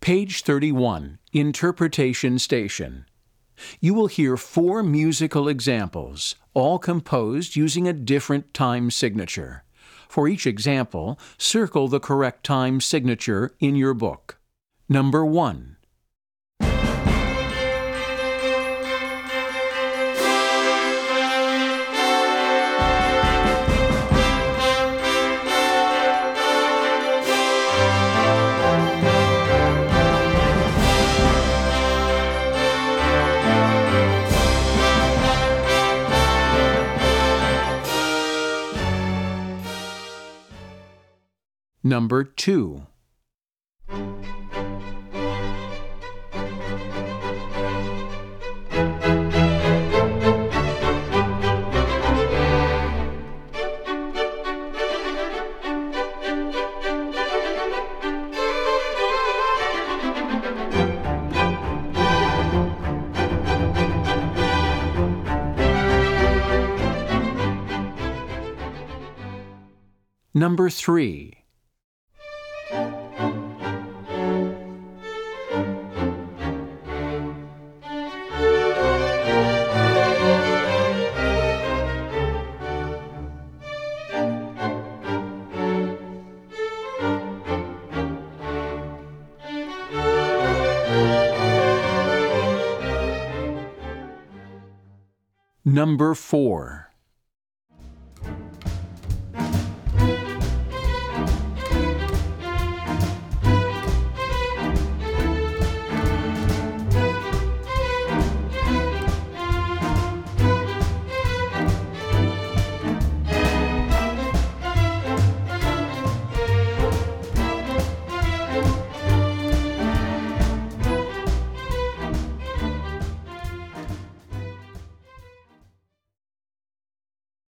Page 31, Interpretation Station. You will hear 4 musical examples, all composed using a different time signature. For each example, circle the correct time signature in your book. Number 1. Number 2. Number 3. Number 4.